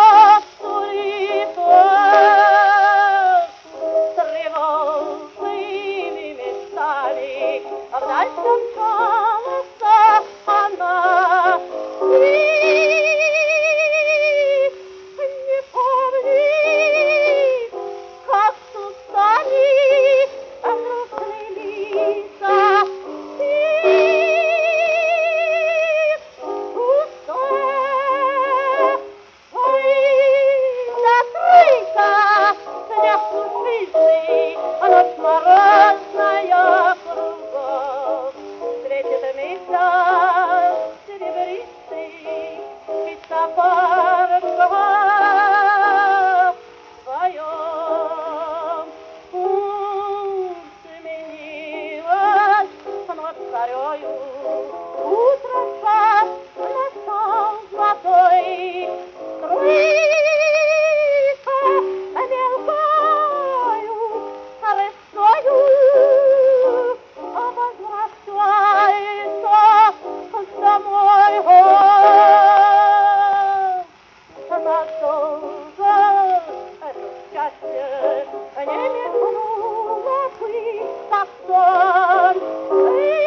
тревожными местами вдаль помчалась она. Не помни, как тут стали грустные лица, и пустая, закрыта, снег пушистый, ночь морозная кругом. Встретит месяц серебристый, и топорка вдвоем. Сменилась ночь зарею, утро час настал золотой. Струится мелкою рысою, возвращается домой. Надолго это счастье не мигнуло бы, как сон.